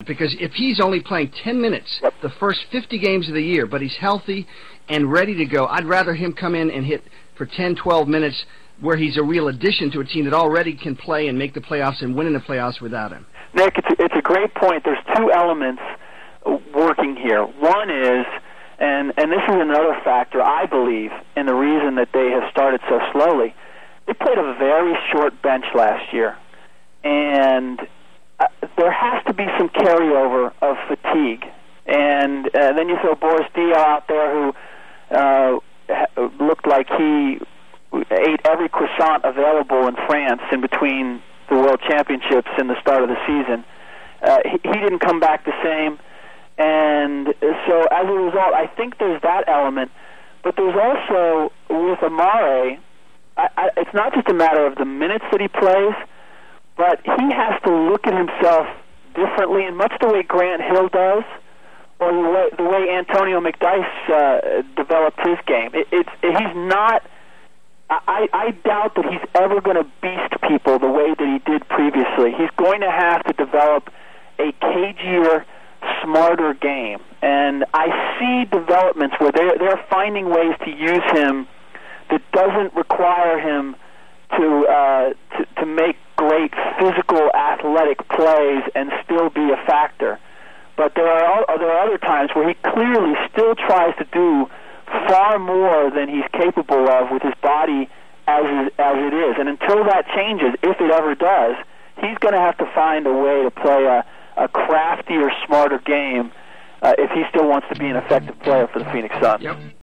because if he's only playing 10 minutes the first 50 games of the year, but he's healthy and ready to go, I'd rather him come in and hit for 10, 12 minutes where he's a real addition to a team that already can play and make the playoffs and win in the playoffs without him. Nick, it's a great point. There's two elements working here. One is, and this is another factor, I believe, in the reason that they have started so slowly. They played a very short bench last year, and there has to be some carryover of fatigue. And then you throw Boris Diaw out there, who looked like he ate every croissant available in France in between the World Championships and the start of the season. He didn't come back the same. And so as a result, I think there's that element. But there's also, with Amare, it's not just a matter of the minutes that he plays, but he has to look at himself differently, in much the way Grant Hill does, or the way Antonio McDyess developed his game. He's not... I doubt that he's ever going to beast people the way that he did previously. He's going to have to develop a cagier, smarter game. And I see developments where they're finding ways to use him that doesn't require him to make great physical, athletic plays and still be a factor. But there are other times where he clearly still tries to do far more than he's capable of with his body as it is. And until that changes, if it ever does, he's going to have to find a way to play a craftier, smarter game if he still wants to be an effective player for the Phoenix Suns. Yep.